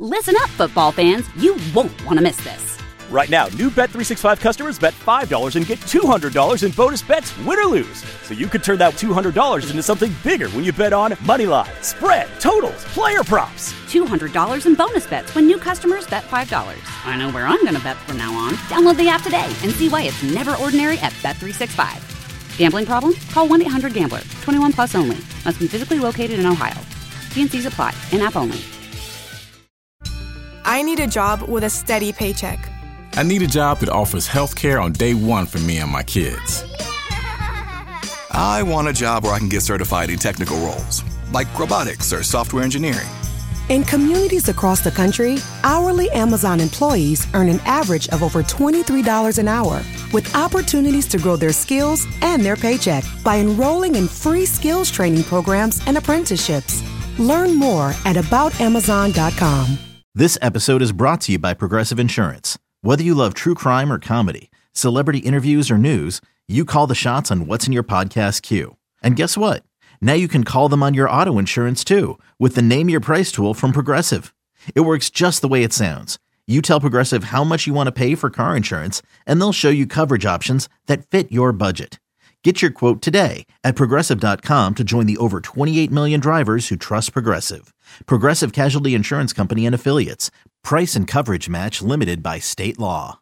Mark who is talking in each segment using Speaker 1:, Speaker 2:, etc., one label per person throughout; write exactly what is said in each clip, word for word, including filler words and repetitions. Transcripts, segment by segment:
Speaker 1: Listen up, football fans. You won't want to miss this.
Speaker 2: Right now, new Bet three sixty-five customers bet five dollars and get two hundred dollars in bonus bets, win or lose. So you could turn that two hundred dollars into something bigger when you bet on money line, spread, totals, player props.
Speaker 1: two hundred dollars in bonus bets when new customers bet five dollars. I know where I'm going to bet from now on. Download the app today and see why it's never ordinary at Bet three sixty-five. Gambling problem? Call one eight hundred gambler. twenty-one plus only. Must be physically located in Ohio. T and C's apply. In-app only.
Speaker 3: I need a job with a steady paycheck.
Speaker 4: I need a job that offers health care on day one for me and my kids.
Speaker 5: I want a job where I can get certified in technical roles, like robotics or software engineering.
Speaker 6: In communities across the country, hourly Amazon employees earn an average of over twenty-three dollars an hour, with opportunities to grow their skills and their paycheck by enrolling in free skills training programs and apprenticeships. Learn more at about amazon dot com.
Speaker 7: This episode is brought to you by Progressive Insurance. Whether you love true crime or comedy, celebrity interviews or news, you call the shots on what's in your podcast queue. And guess what? Now you can call them on your auto insurance too with the Name Your Price tool from Progressive. It works just the way it sounds. You tell Progressive how much you want to pay for car insurance, and they'll show you coverage options that fit your budget. Get your quote today at Progressive dot com to join the over twenty-eight million drivers who trust Progressive. Progressive Casualty Insurance Company and Affiliates. Price and coverage match limited by state law.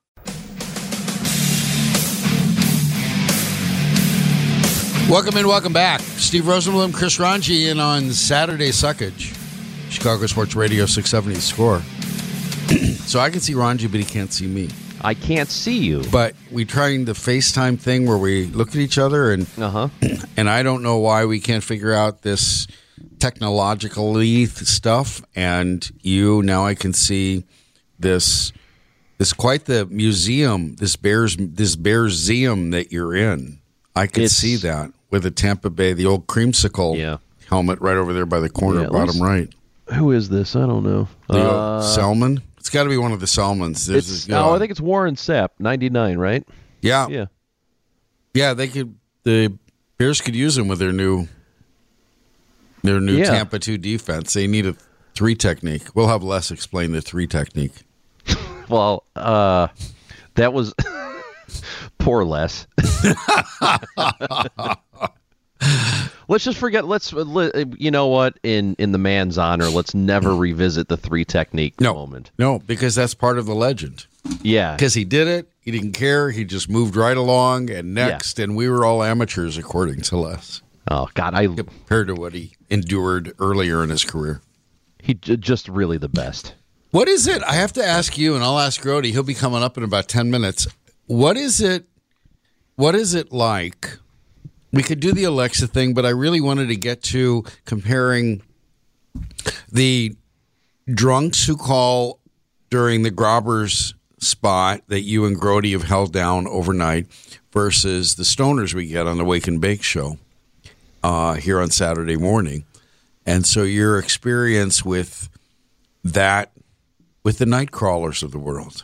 Speaker 8: Welcome in, welcome back. Steve Rosenblum, Chris Ranji in on Saturday Suckage. Chicago Sports Radio six seventy Score. So I can see Ranji, but he can't see me.
Speaker 9: I can't see you.
Speaker 8: But we trying the FaceTime thing where we look at each other, and
Speaker 9: uh-huh.
Speaker 8: and I don't know why we can't figure out this technologically stuff. And you, now I can see this. This quite the museum. This bears this Bearseum that you're in. I can it's, see that with the Tampa Bay, the old creamsicle
Speaker 9: yeah.
Speaker 8: helmet right over there by the corner,
Speaker 9: yeah,
Speaker 8: bottom right.
Speaker 9: Who is this? I don't know.
Speaker 8: The
Speaker 9: uh,
Speaker 8: Selman. It's got to be one of the Selmans. There's
Speaker 9: it's,
Speaker 8: a, you know,
Speaker 9: oh, I think it's Warren Sapp, ninety-nine, right?
Speaker 8: Yeah,
Speaker 9: yeah,
Speaker 8: yeah. They could. The Bears could use them with their new, their new
Speaker 9: yeah.
Speaker 8: Tampa two defense. They need a three technique. We'll have Les explain the three technique.
Speaker 9: Well, uh, that was poor Les. Let's just forget. Let's, you know what? In in the man's honor, let's never revisit the three technique
Speaker 8: no,
Speaker 9: moment.
Speaker 8: No, because that's part of the legend.
Speaker 9: Yeah,
Speaker 8: because he did it. He didn't care. He just moved right along and next, yeah. and we were all amateurs according to Les.
Speaker 9: Oh God, I
Speaker 8: compared to what he endured earlier in his career.
Speaker 9: He j- just really the best.
Speaker 8: What is it? I have to ask you, and I'll ask Grody. He'll be coming up in about ten minutes. What is it? What is it like? We could do the Alexa thing, but I really wanted to get to comparing the drunks who call during the Grobbers spot that you and Grody have held down overnight versus the stoners we get on the Wake and Bake show uh, here on Saturday morning. And so your experience with that, with the night crawlers of the world.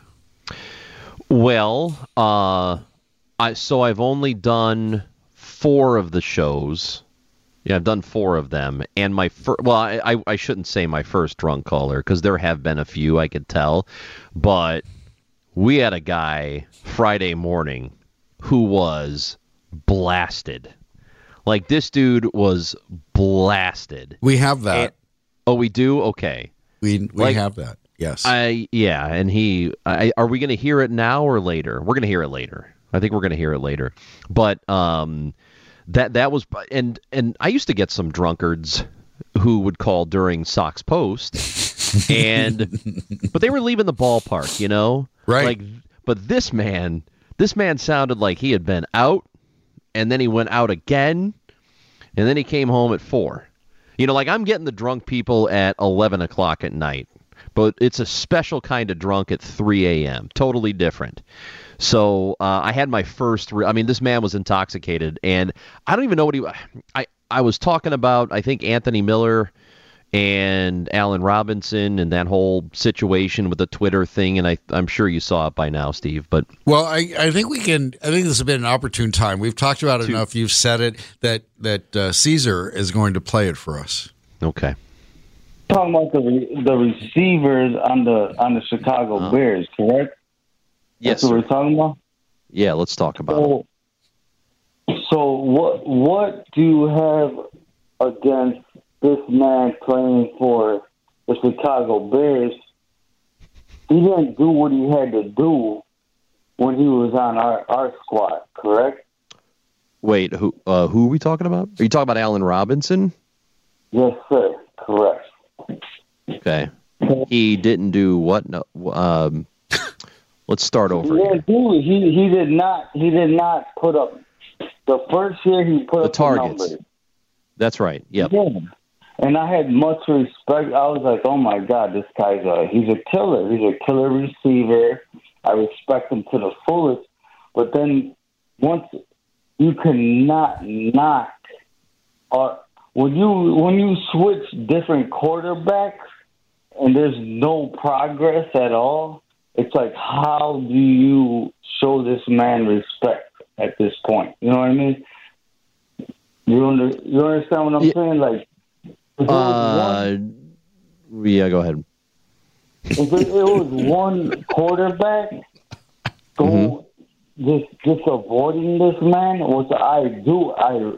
Speaker 9: Well, uh, I so I've only done four of the shows. Yeah, I've done four of them. And my first, well, I, I, I shouldn't say my first drunk caller because there have been a few, I could tell. But we had a guy Friday morning who was blasted. Like, this dude was blasted.
Speaker 8: We have that.
Speaker 9: And, oh, we do? Okay.
Speaker 8: We we
Speaker 9: like,
Speaker 8: have that. Yes.
Speaker 9: I yeah, and he I, are we going to hear it now or later? We're going to hear it later. I think we're going to hear it later. But um that that was and and I used to get some drunkards who would call during Sox Post and but they were leaving the ballpark, you know?
Speaker 8: Right.
Speaker 9: Like but this man, this man sounded like he had been out and then he went out again and then he came home at four. You know, like I'm getting the drunk people at eleven o'clock at night. But it's a special kind of drunk at three a.m. Totally different. So uh, I had my first. Re- I mean, this man was intoxicated, and I don't even know what he. I I was talking about. I think Anthony Miller and Allen Robinson and that whole situation with the Twitter thing, and I I'm sure you saw it by now, Steve. But
Speaker 8: well, I, I think we can. I think this has been an opportune time. We've talked about it
Speaker 9: to,
Speaker 8: enough. You've said it that that uh, Caesar is going to play it for us.
Speaker 9: Okay.
Speaker 10: Talking about the re- the receivers on the on the Chicago uh, Bears, correct?
Speaker 9: Yes.
Speaker 10: That's what we're talking about?
Speaker 9: Yeah, let's talk about
Speaker 10: so, it. So what what do you have against this man playing for the Chicago Bears? He didn't do what he had to do when he was on our, our squad, correct?
Speaker 9: Wait, who uh, who are we talking about? Are you talking about Allen Robinson?
Speaker 10: Yes, sir. Correct.
Speaker 9: Okay. He didn't do what? No. Um, let's start over.
Speaker 10: Yeah, dude, he he did not he did not put up the first year he put
Speaker 9: the
Speaker 10: up
Speaker 9: targets.
Speaker 10: The numbers.
Speaker 9: That's right. Yep.
Speaker 10: Yeah. And I had much respect. I was like, oh my God, this guy's a he's a killer. He's a killer receiver. I respect him to the fullest. But then once you cannot knock or when you when you switch different quarterbacks and there's no progress at all, it's like, how do you show this man respect at this point? You know what I mean? You under, you understand what I'm yeah. saying? Like,
Speaker 9: uh, one, yeah, go ahead.
Speaker 10: If it, it was one quarterback go mm-hmm. just just avoiding this man, what I do, I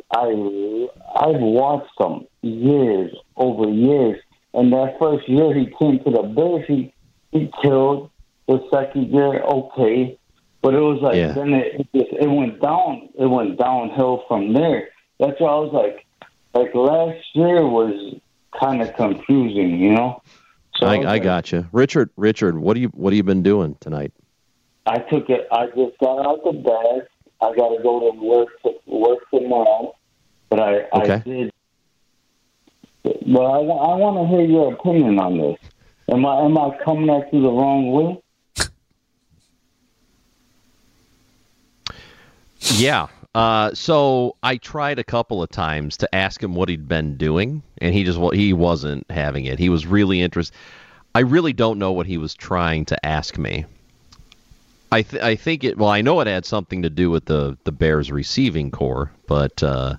Speaker 10: I I've watched him years over years, and that first year he came to the Bears, he he killed. The second year, okay, but it was like yeah. then it it, just, it went down. It went downhill from there. That's why I was like, like last year was kind of confusing, you know.
Speaker 9: So I, I, I like, got you, Richard. Richard, what do you what have you been doing tonight?
Speaker 10: I took it. I just got out the bed. I got to go to work to, work tomorrow, but I, okay. I did. But I, I want to hear your opinion on this. Am I am I coming at you the wrong way?
Speaker 9: Yeah. Uh, so I tried a couple of times to ask him what he'd been doing, and he just he wasn't having it. He was really interested. I really don't know what he was trying to ask me. I th- I think it. Well, I know it had something to do with the, the Bears receiving core, but uh,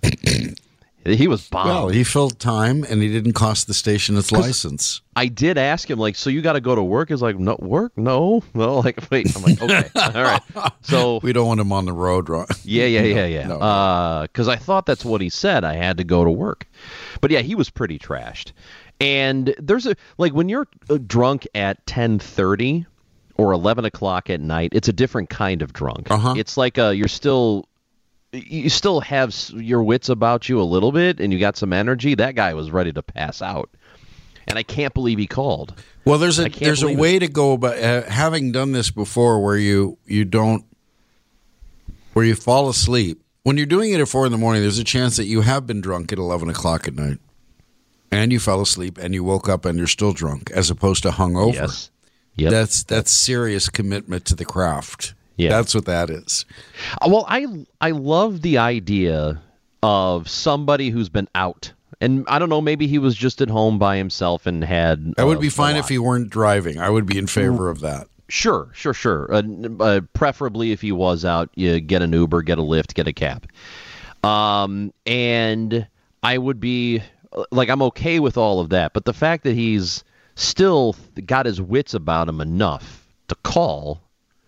Speaker 9: he was bombed.
Speaker 8: Well, he filled time, and he didn't cost the station its license.
Speaker 9: I did ask him, like, so you got to go to work? He's like, no, work? No. No, like, wait. I'm like, okay. All right. So
Speaker 8: we don't want him on the road, right?
Speaker 9: Yeah, yeah, yeah, yeah. Because no. uh, I thought that's what he said. I had to go to work. But, yeah, he was pretty trashed. And there's a, like, when you're drunk at ten thirty or eleven o'clock at night, it's a different kind of drunk.
Speaker 8: Uh-huh.
Speaker 9: It's like a, you're still... You still have your wits about you a little bit, and you got some energy. That guy was ready to pass out, and I can't believe he called.
Speaker 8: Well, there's a there's a way it. to go about uh, having done this before, where you you don't where you fall asleep when you're doing it at four in the morning. There's a chance that you have been drunk at eleven o'clock at night, and you fell asleep, and you woke up, and you're still drunk, as opposed to hungover.
Speaker 9: Yes, yep.
Speaker 8: That's that's serious commitment to the craft. Yeah, that's what that is.
Speaker 9: Well, I I love the idea of somebody who's been out, and I don't know, maybe he was just at home by himself and had.
Speaker 8: That would uh, be fine if he weren't driving. I would be in favor of that.
Speaker 9: Sure, sure, sure. Uh, uh, preferably, if he was out, you get an Uber, get a Lyft, get a cab. Um, and I would be like, I'm okay with all of that, but the fact that he's still got his wits about him enough to call.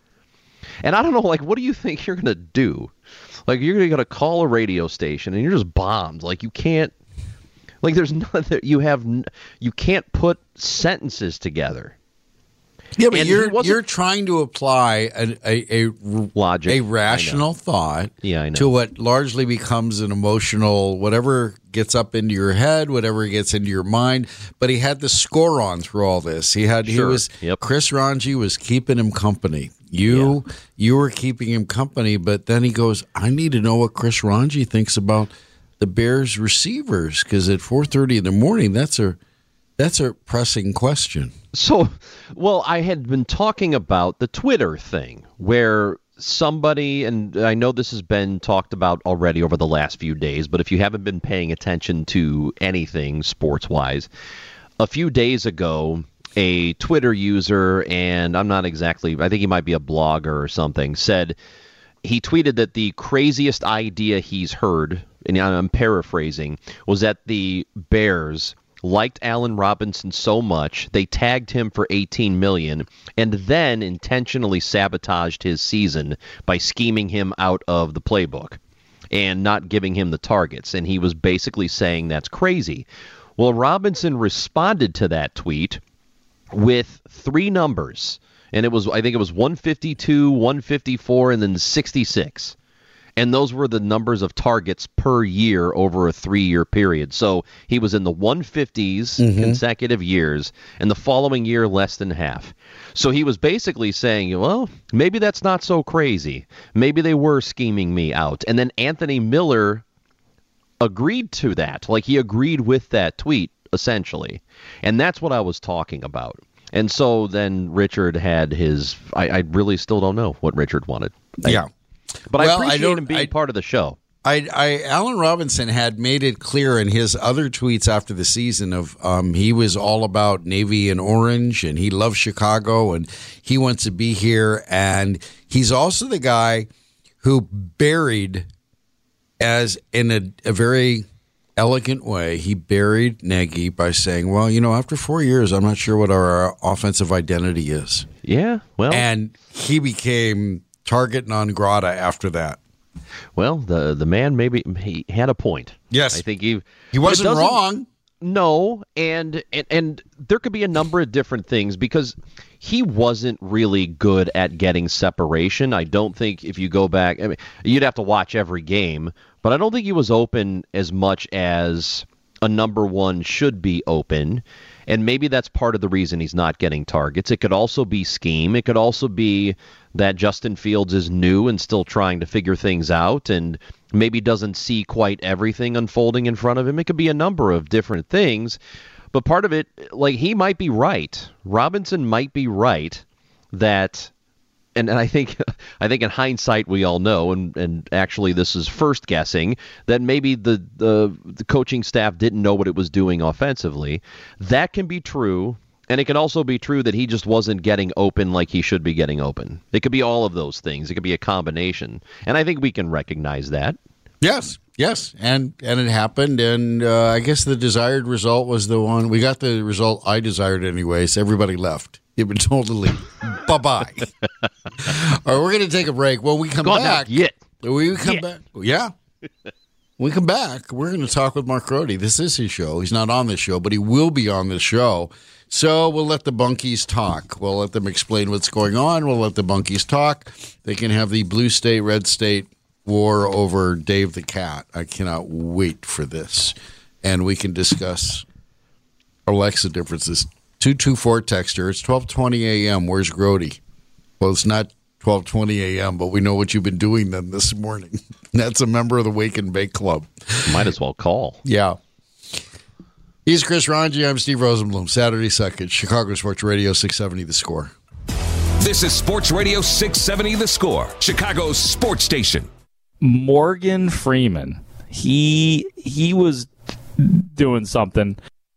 Speaker 9: And I don't know, like, what do you think you're going to do? Like, you're going to call a radio station and you're just bombed. Like, you can't, like, there's nothing, you have, you can't put sentences together.
Speaker 8: Yeah, but and you're you're trying to apply a a, a
Speaker 9: logic,
Speaker 8: a rational thought
Speaker 9: yeah, I know.
Speaker 8: to what largely becomes an emotional, whatever gets up into your head, whatever gets into your mind. But he had the score on through all this. He had sure. he was
Speaker 9: yep.
Speaker 8: Chris Ranji was keeping him company. You yeah. you were keeping him company, but then he goes, I need to know what Chris Ranji thinks about the Bears receivers, because at four thirty in the morning, that's a that's a pressing question.
Speaker 9: So, well, I had been talking about the Twitter thing where somebody, and I know this has been talked about already over the last few days, but if you haven't been paying attention to anything sports-wise, a few days ago, a Twitter user, and I'm not exactly, I think he might be a blogger or something, said he tweeted that the craziest idea he's heard, and I'm paraphrasing, was that the Bears liked Allen Robinson so much, they tagged him for eighteen million dollars and then intentionally sabotaged his season by scheming him out of the playbook and not giving him the targets. And he was basically saying that's crazy. Well, Robinson responded to that tweet with three numbers. And it was, I think it was one fifty-two, one fifty-four, and then sixty-six. And those were the numbers of targets per year over a three-year period. So he was in the one fifties mm-hmm. consecutive years, and the following year less than half. So he was basically saying, well, maybe that's not so crazy. Maybe they were scheming me out. And then Anthony Miller agreed to that. Like, he agreed with that tweet, essentially. And that's what I was talking about. And so then Richard had his, I, I really still don't know what Richard wanted.
Speaker 8: Yeah.
Speaker 9: I, but
Speaker 8: well,
Speaker 9: I appreciate
Speaker 8: I
Speaker 9: him being
Speaker 8: I,
Speaker 9: part of the show.
Speaker 8: I, I, Allen Robinson had made it clear in his other tweets after the season of um, he was all about Navy and Orange, and he loves Chicago, and he wants to be here. And he's also the guy who buried, as in a, a very elegant way, he buried Nagy by saying, well, you know, after four years, I'm not sure what our offensive identity is.
Speaker 9: Yeah, well.
Speaker 8: And he became target non grata after that.
Speaker 9: Well, the the man maybe he had a point.
Speaker 8: Yes,
Speaker 9: I think he
Speaker 8: he wasn't wrong.
Speaker 9: No, and, and and there could be a number of different things because he wasn't really good at getting separation. I don't think if you go back, I mean, you'd have to watch every game, but I don't think he was open as much as a number one should be open. And maybe that's part of the reason he's not getting targets. It could also be scheme. It could also be that Justin Fields is new and still trying to figure things out and maybe doesn't see quite everything unfolding in front of him. It could be a number of different things. But part of it, like, he might be right. Robinson might be right that, and, and I think I think in hindsight we all know, and, and actually this is first guessing, that maybe the, the the coaching staff didn't know what it was doing offensively. That can be true, and it can also be true that he just wasn't getting open like he should be getting open. It could be all of those things. It could be a combination, and I think we can recognize that.
Speaker 8: Yes, yes, and and it happened, and uh, I guess the desired result was the one. We got the result I desired anyways. Everybody left. You've been told to leave. Bye-bye. All right, we're going to take a break. When we come
Speaker 9: Go
Speaker 8: back,
Speaker 9: now, yet.
Speaker 8: we come
Speaker 9: Yet.
Speaker 8: back. Yeah. When we come back, we're going to talk with Mark Grody. This is his show. He's not on this show, but he will be on this show. So we'll let the bunkies talk. We'll let them explain what's going on. We'll let the bunkies talk. They can have the blue state, red state war over Dave the Cat. I cannot wait for this. And we can discuss Alexa differences. two two four texter. It's twelve twenty a.m. Where's Grody? Well, it's not twelve twenty a.m., but we know what you've been doing then this morning. That's a member of the Wake and Bake Club.
Speaker 9: Might as well call.
Speaker 8: Yeah. He's Chris Ranji. I'm Steve Rosenblum. Saturday second, Chicago Sports Radio six seventy The Score.
Speaker 11: This is Sports Radio six seventy The Score, Chicago's sports station.
Speaker 12: Morgan Freeman. He he was doing something.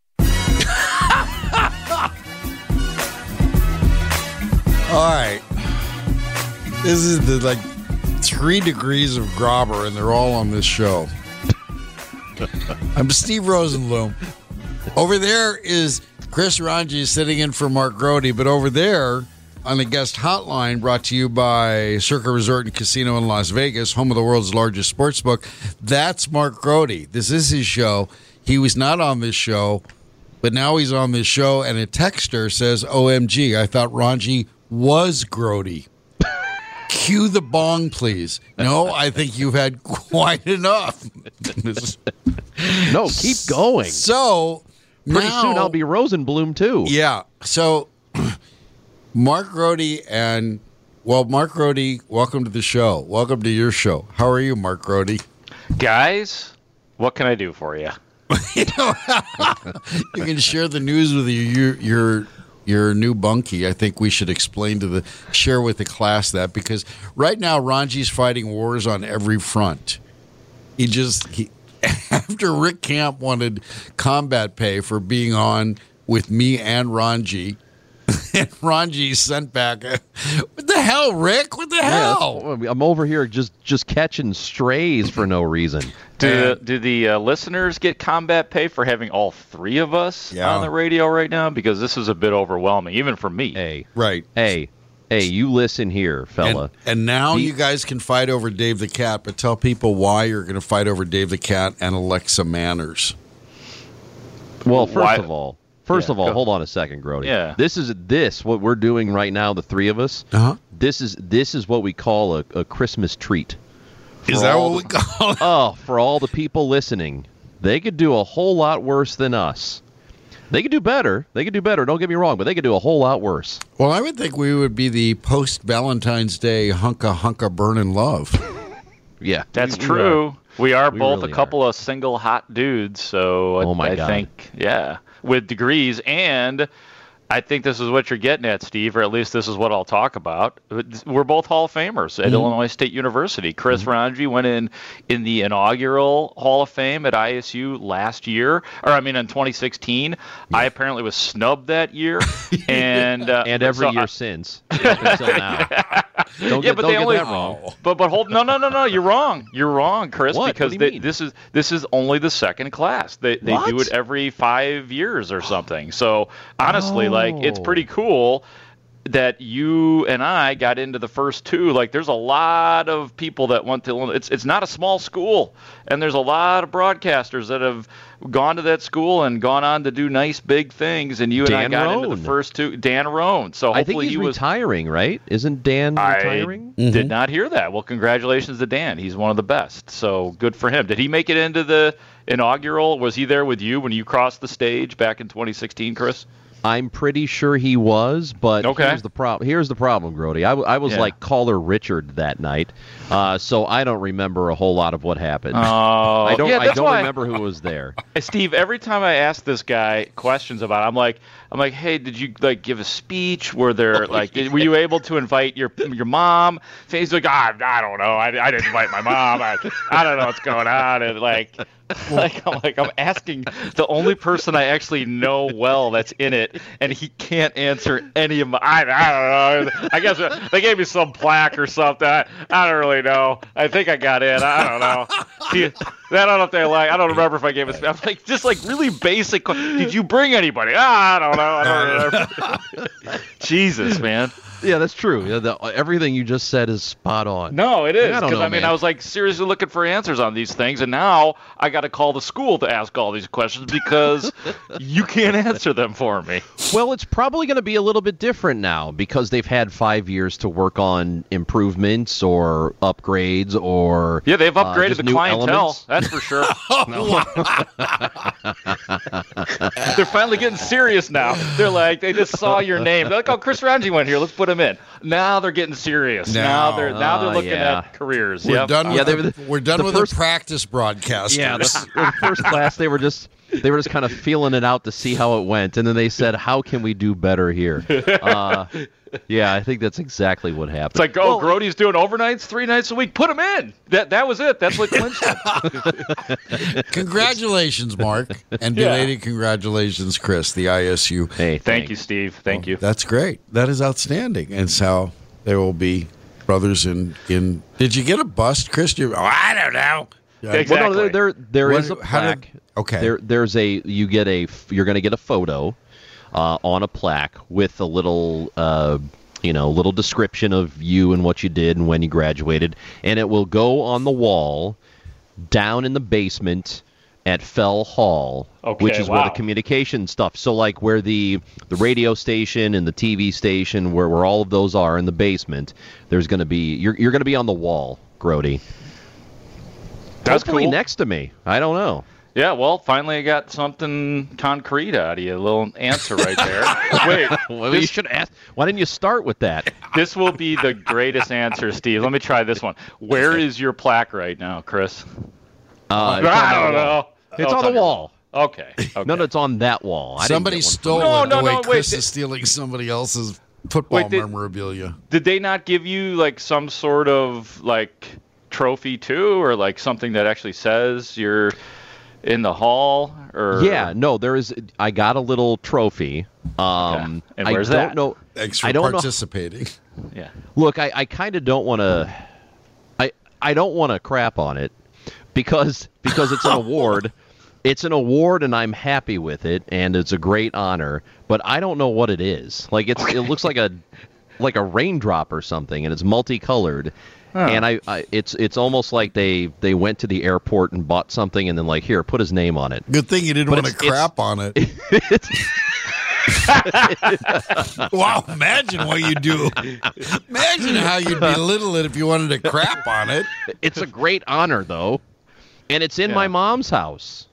Speaker 8: All right. This is the like three degrees of Grobber, and they're all on this show. I'm Steve Rosenblum. Over there is Chris Ranji sitting in for Mark Grody, but over there on the guest hotline, brought to you by Circa Resort and Casino in Las Vegas, home of the world's largest sports book, that's Mark Grody. This is his show. He was not on this show, but now he's on this show, and a texter says, O M G, I thought Ranji was Grody. Cue the bong, please. No, I think you've had quite enough.
Speaker 9: No, keep going.
Speaker 8: So,
Speaker 9: pretty
Speaker 8: now,
Speaker 9: soon I'll be Rosenblum, too.
Speaker 8: Yeah. So, Mark Grody and, well, Mark Grody, welcome to the show. Welcome to your show. How are you, Mark Grody?
Speaker 13: Guys, what can I do for you?
Speaker 8: you know, you can share the news with your, your your new bunkie. I think we should explain to the share with the class that, because right now Ranji's fighting wars on every front. He just he, after Rick Camp wanted combat pay for being on with me and Ranji, And Ranji sent back, a, what the hell, Rick? What the hell?
Speaker 9: Yeah, I'm over here just, just catching strays for no reason.
Speaker 13: Do, do the uh, listeners get combat pay for having all three of us
Speaker 8: Yeah.
Speaker 13: on the radio right now? Because this is a bit overwhelming, even for me.
Speaker 9: Hey,
Speaker 8: Right.
Speaker 9: hey, hey, you listen here, fella.
Speaker 8: And, and now
Speaker 9: He-
Speaker 8: you guys can fight over Dave the Cat, but tell people why you're going to fight over Dave the Cat and Alexa Manners.
Speaker 9: Well, first
Speaker 13: Why-
Speaker 9: of all, first
Speaker 13: Yeah,
Speaker 9: of all,
Speaker 13: go.
Speaker 9: hold on a second, Grody.
Speaker 13: Yeah.
Speaker 9: This is this what we're doing right now, the three of us.
Speaker 8: Uh-huh.
Speaker 9: This is this is what we call a, a Christmas treat.
Speaker 8: Is
Speaker 9: For
Speaker 8: that
Speaker 9: all
Speaker 8: what
Speaker 9: the-
Speaker 8: we call it?
Speaker 9: Oh, for all the people listening, they could do a whole lot worse than us. They could do better. They could do better. Don't get me wrong, but they could do a whole lot worse.
Speaker 8: Well, I would think we would be the post-Valentine's Day hunka hunka burnin' love.
Speaker 9: Yeah,
Speaker 13: That's
Speaker 9: we- we
Speaker 13: true.
Speaker 9: are.
Speaker 13: We are
Speaker 9: We
Speaker 13: both
Speaker 9: really
Speaker 13: a couple of single hot dudes, so I,
Speaker 9: Oh my
Speaker 13: I
Speaker 9: God.
Speaker 13: think, yeah, with degrees. And I think this is what you're getting at, Steve, or at least this is what I'll talk about. We're both Hall of Famers at
Speaker 9: Mm-hmm.
Speaker 13: Illinois State University. Chris mm-hmm. Ranji went in in the inaugural Hall of Fame at I S U last year, or I mean in twenty sixteen. Yeah. I apparently was snubbed that year, and uh,
Speaker 9: and every
Speaker 13: so
Speaker 9: year
Speaker 13: I,
Speaker 9: since up until now. Don't
Speaker 13: yeah,
Speaker 9: get,
Speaker 13: but
Speaker 9: don't
Speaker 13: they
Speaker 9: get
Speaker 13: only,
Speaker 9: that wrong.
Speaker 13: But but hold no no no no you're wrong you're wrong Chris
Speaker 9: What?
Speaker 13: because
Speaker 9: What do you
Speaker 13: they,
Speaker 9: mean?
Speaker 13: this is this is only the second class. They they
Speaker 9: What?
Speaker 13: do it every five years or something. So honestly, oh. like it's pretty cool that you and I got into the first two. Like there's a lot of people that went to it's it's not a small school, and there's a lot of broadcasters that have gone to that school and gone on to do nice big things, and you
Speaker 9: Dan
Speaker 13: and I got
Speaker 9: Roan.
Speaker 13: into the first two. Dan Roan. So hopefully
Speaker 9: I think he's
Speaker 13: he was
Speaker 9: retiring, right? Isn't Dan retiring?
Speaker 13: I did not hear that. Well, congratulations to Dan. He's one of the best. So good for him. Did he make it into the inaugural? Was he there with you when you crossed the stage back in twenty sixteen, Chris?
Speaker 9: I'm pretty sure he was, but
Speaker 13: okay.
Speaker 9: here's the problem. Here's the problem, Grody. I, w- I was
Speaker 13: yeah.
Speaker 9: like caller Richard that night, uh, so I don't remember a whole lot of what happened.
Speaker 13: Oh,
Speaker 9: I don't.
Speaker 13: yeah,
Speaker 9: I don't
Speaker 13: why...
Speaker 9: remember who was there.
Speaker 13: Steve, every time I ask this guy questions about it, I'm like, I'm like, hey, did you like give a speech? Were there like, did, were you able to invite your your mom? So he's like, ah, I don't know. I, I didn't invite my mom. I, I don't know what's going on. And like. Like I'm like I'm asking the only person I actually know well that's in it, and he can't answer any of my. I, I don't know. I guess they gave me some plaque or something. I, I don't really know. I think I got in. I don't know. See, I don't know if they like. I don't remember if I gave a. I'm like just like really basic. Did you bring anybody? Ah, I don't know. I don't know. Jesus, man.
Speaker 9: Yeah, that's true. Yeah, the, everything you just said is spot on.
Speaker 13: No, it is.
Speaker 9: I don't
Speaker 13: Because
Speaker 9: know,
Speaker 13: I mean,
Speaker 9: man.
Speaker 13: I was like seriously looking for answers on these things, and now I got to call the school to ask all these questions because you can't answer them for me.
Speaker 9: Well, it's probably going to be a little bit different now because they've had five years to work on improvements or upgrades or
Speaker 13: yeah, they've
Speaker 9: uh,
Speaker 13: upgraded
Speaker 9: just
Speaker 13: the
Speaker 9: new
Speaker 13: clientele.
Speaker 9: elements.
Speaker 13: That's for sure. They're finally getting serious now. They're like, they just saw your name. They're like, oh, Chris Ranji went here. Let's put him in. Now they're getting serious.
Speaker 8: Now,
Speaker 13: now they're now they're
Speaker 9: uh,
Speaker 13: looking
Speaker 9: yeah.
Speaker 13: at careers.
Speaker 8: We're
Speaker 13: yep.
Speaker 8: done. With
Speaker 9: Yeah, they
Speaker 8: the,
Speaker 9: were the-
Speaker 8: we're done
Speaker 9: the
Speaker 8: with
Speaker 9: first-
Speaker 8: the practice broadcasters.
Speaker 9: Yeah, the, the first class they were just they were just kind of feeling it out to see how it went, and then they said, "How can we do better here?" Uh, yeah, I think that's exactly what happened.
Speaker 13: It's like, oh,
Speaker 9: Well,
Speaker 13: Grody's doing overnights three nights a week. Put him in. That that was it. That's what clinched it.
Speaker 8: Congratulations, Mark, and
Speaker 13: Yeah.
Speaker 8: belated congratulations, Chris, the I S U.
Speaker 9: Hey,
Speaker 13: Thank
Speaker 9: thanks.
Speaker 13: you, Steve. Thank you.
Speaker 8: That's great. That is outstanding. And so there will be brothers in. in did you get a bust, Chris? You, oh, I don't know.
Speaker 13: Exactly.
Speaker 9: Well, no, there there, there
Speaker 8: What-
Speaker 9: is a
Speaker 8: how did-
Speaker 9: plaque.
Speaker 8: okay.
Speaker 9: There there's a you get a you're going to get a photo uh, on a plaque with a little uh, you know little description of you and what you did and when you graduated, and it will go on the wall down in the basement at Fell Hall,
Speaker 13: Okay,
Speaker 9: which is where
Speaker 13: wow.
Speaker 9: the communication stuff. So like where the the radio station and the T V station, where where all of those are in the basement, there's going to be you're you're going to be on the wall, Grody.
Speaker 13: That's
Speaker 9: Hopefully
Speaker 13: cool.
Speaker 9: next to me. I don't know.
Speaker 13: Yeah, well, finally I got something concrete out of you. A little answer right there. Wait,
Speaker 9: Well, you
Speaker 13: this,
Speaker 9: should ask. Why didn't you start with that?
Speaker 13: this will be the greatest answer, Steve. Let me try this one. Where is your plaque right now, Chris?
Speaker 9: Uh, it's
Speaker 13: I
Speaker 9: on
Speaker 13: don't
Speaker 9: the wall.
Speaker 13: know.
Speaker 9: It's
Speaker 13: Oh,
Speaker 9: on the
Speaker 13: your
Speaker 9: wall.
Speaker 13: Okay. okay.
Speaker 9: No, no, it's on that wall. I didn't
Speaker 8: Somebody
Speaker 9: get one from
Speaker 8: stole
Speaker 9: you.
Speaker 13: No,
Speaker 8: it
Speaker 13: no,
Speaker 8: the way
Speaker 13: no, wait,
Speaker 8: Chris
Speaker 13: th-
Speaker 8: is stealing somebody else's football
Speaker 13: Wait, did-
Speaker 8: memorabilia.
Speaker 13: Did they not give you like some sort of like trophy too, or like something that actually says you're in the hall? Or
Speaker 9: Yeah, no, there is. I got a little trophy. Um,
Speaker 13: Okay. And where's
Speaker 9: I don't
Speaker 13: that?
Speaker 9: know.
Speaker 8: Thanks for
Speaker 9: I don't
Speaker 8: participating.
Speaker 9: Know,
Speaker 13: Yeah.
Speaker 9: look, I, I kind of don't want to. I I don't want to crap on it because because it's an award. It's an award, and I'm happy with it, and it's a great honor. But I don't know what it is. Like it's it looks like a like a raindrop or something, and it's multicolored.
Speaker 13: Huh.
Speaker 9: And I, I, it's it's almost like they, they went to the airport and bought something, and then like, here, put his name on it.
Speaker 8: Good thing you didn't
Speaker 9: But
Speaker 8: want to
Speaker 9: it's-
Speaker 8: crap on it. Wow, imagine what you do. Imagine how you'd belittle it if you wanted to crap on it.
Speaker 9: It's a great honor, though, and it's in
Speaker 13: Yeah.
Speaker 9: my mom's house.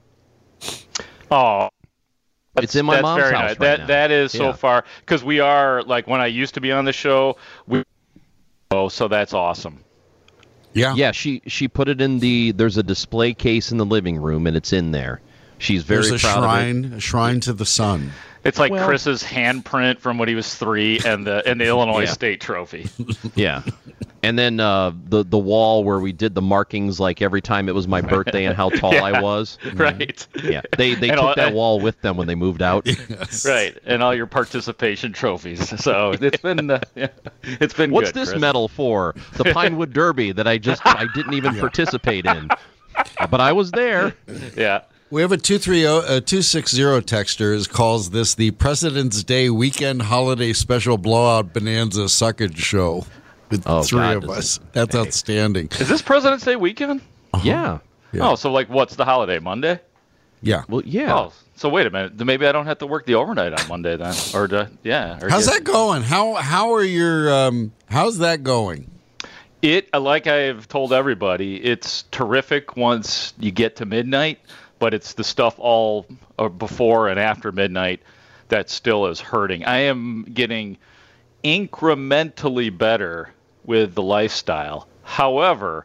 Speaker 13: Oh,
Speaker 9: It's in my
Speaker 13: that's
Speaker 9: mom's
Speaker 13: very
Speaker 9: house
Speaker 13: nice.
Speaker 9: right
Speaker 13: that
Speaker 9: now.
Speaker 13: that is so
Speaker 9: Yeah.
Speaker 13: far because we are like when I used to be on the show. We oh, so that's awesome.
Speaker 8: Yeah,
Speaker 9: Yeah, she she put it in the. There's a display case in the living room, and it's in there. She's very
Speaker 8: There's a
Speaker 9: proud of it.
Speaker 8: shrine, a shrine to the sun.
Speaker 13: It's like
Speaker 9: Well-
Speaker 13: Chris's handprint from when he was three, and the and the Illinois
Speaker 9: Yeah.
Speaker 13: State Trophy.
Speaker 9: Yeah, and then uh, the the wall where we did the markings, like every time it was my birthday and how tall
Speaker 13: Yeah.
Speaker 9: I was.
Speaker 13: Right.
Speaker 9: Yeah, they they
Speaker 13: And
Speaker 9: took
Speaker 13: all-
Speaker 9: that wall with them when they moved out.
Speaker 13: Right, and all your participation trophies. So it's been uh, yeah, it's been.
Speaker 9: What's
Speaker 13: good,
Speaker 9: this
Speaker 13: Chris.
Speaker 9: medal for? The Pinewood Derby that I just I didn't even participate in, but I was there.
Speaker 13: Yeah.
Speaker 8: We have a two three zero, uh, two six zero texter calls this the President's Day Weekend Holiday Special Blowout Bonanza Suckage Show with
Speaker 9: Oh,
Speaker 8: three
Speaker 9: God,
Speaker 8: of
Speaker 9: does
Speaker 8: us. That's outstanding.
Speaker 13: Is this President's Day weekend?
Speaker 9: Yeah.
Speaker 8: Yeah.
Speaker 13: Oh, so like what's the holiday? Monday?
Speaker 8: Yeah.
Speaker 9: Well, yeah.
Speaker 13: Oh, so wait a minute. Then maybe I don't have to work the overnight on Monday then, or to, yeah. Or
Speaker 8: How's
Speaker 13: get-
Speaker 8: that going? How how are your um, how's that going?
Speaker 13: It, like I've told everybody, it's terrific once you get to midnight, but it's the stuff all uh, before and after midnight that still is hurting. I am getting incrementally better with the lifestyle. However,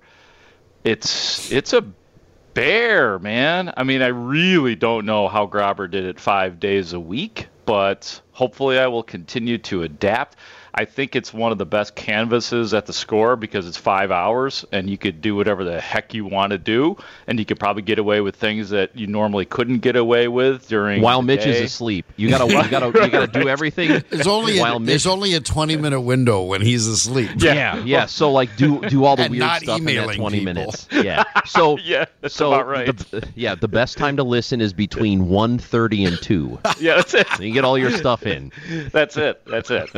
Speaker 13: it's it's a bear, man. I mean, I really don't know how Grobber did it five days a week, but hopefully I will continue to adapt. I think it's one of the best canvases at the Score because it's five hours and you could do whatever the heck you want to do, and you could probably get away with things that you normally couldn't get away with during
Speaker 9: While
Speaker 13: the
Speaker 9: Mitch
Speaker 13: day.
Speaker 9: is asleep, you gotta you gotta you gotta do everything.
Speaker 8: There's only
Speaker 9: while
Speaker 8: a,
Speaker 9: Mitch.
Speaker 8: there's only a twenty minute window when he's asleep.
Speaker 9: Yeah, yeah. So like, do do all the
Speaker 8: And
Speaker 9: weird
Speaker 8: not
Speaker 9: stuff in that
Speaker 8: emailing
Speaker 9: twenty
Speaker 8: people.
Speaker 9: minutes. Yeah. So
Speaker 13: Yeah, that's
Speaker 9: so
Speaker 13: about right.
Speaker 9: The, yeah, the best time to listen is between one thirty and two.
Speaker 13: Yeah, that's it.
Speaker 9: So you get all your stuff in.
Speaker 13: That's it. That's it.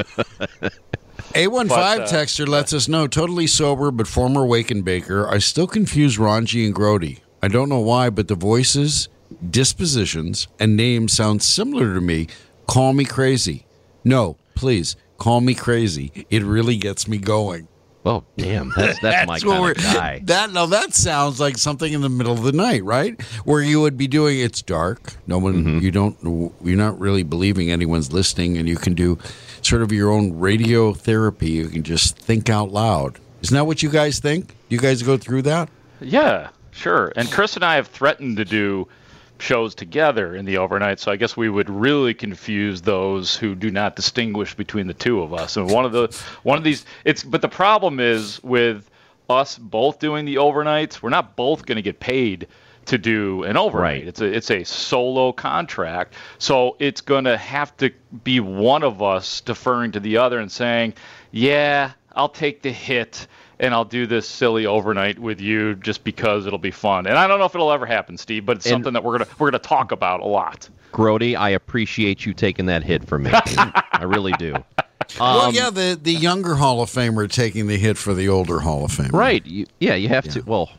Speaker 8: A one five
Speaker 13: But, uh,
Speaker 8: texter lets us know, totally sober but former Waken Baker. I still confuse Ranji and Grody. I don't know why, but the voices, dispositions, and names sound similar to me. Call me crazy. No, please, call me crazy. It really gets me going.
Speaker 9: Oh, damn. That's that's, my
Speaker 8: what
Speaker 9: kind
Speaker 8: we're-
Speaker 9: of guy.
Speaker 8: That now that sounds like something in the middle of the night, right? Where you would be doing it's dark. No one
Speaker 9: Mm-hmm.
Speaker 8: you don't you're not really believing anyone's listening, and you can do sort of your own radio therapy. You can just think out loud. Isn't that what you guys think? You guys go through that?
Speaker 13: Yeah, sure. And Chris and I have threatened to do shows together in the overnight, so I guess we would really confuse those who do not distinguish between the two of us. And one of the one of these it's but the problem is with us both doing the overnights, we're not both going to get paid to do an overnight.
Speaker 9: Right.
Speaker 13: It's a it's a solo contract. So it's going to have to be one of us deferring to the other and saying, "Yeah, I'll take the hit and I'll do this silly overnight with you just because it'll be fun." And I don't know if it'll ever happen, Steve, but it's
Speaker 9: And-
Speaker 13: something that we're going to we're going to talk about a lot.
Speaker 9: Grody, I appreciate you taking that hit from me. I really do.
Speaker 8: well,
Speaker 9: Um,
Speaker 8: yeah, the the younger Hall of Famer taking the hit for the older Hall of Famer.
Speaker 9: Right. You, yeah, you have to. Well,